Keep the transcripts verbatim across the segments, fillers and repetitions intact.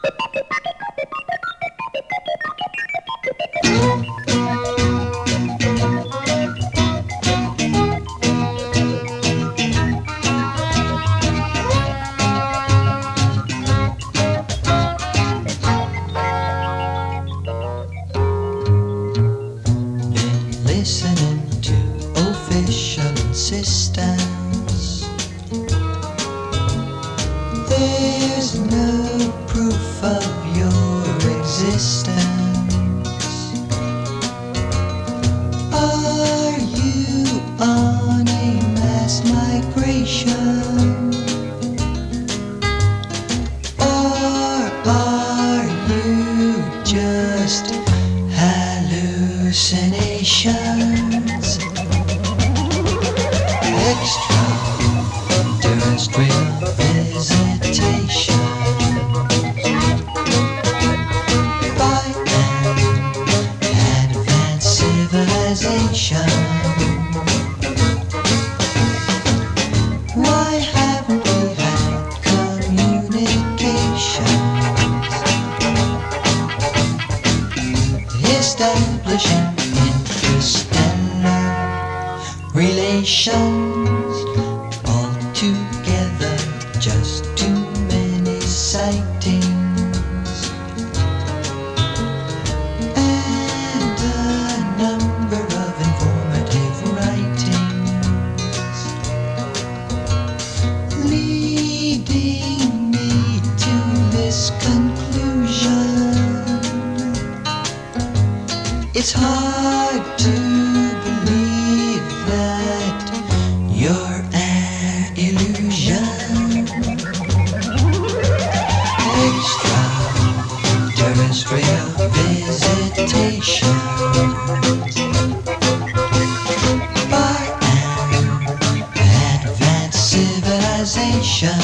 Listening to official insistence. There's no proof of your existence. Are you on a mass migration? Or are you just hallucinations? Extra terrestrial visitation by an advanced civilization. Why haven't we had communications? Establishing interstellar relations, altogether just too many sightings, and a number of informative writings, leading me to this conclusion: it's hard to believe that you're an illusion. Extra terrestrial visitation by an advanced civilization.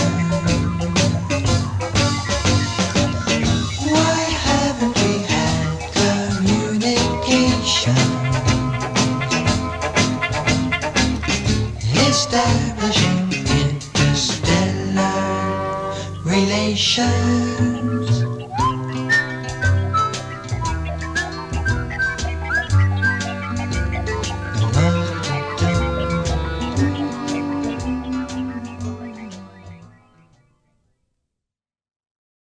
Why haven't we had communication? Establishing interstellar relations.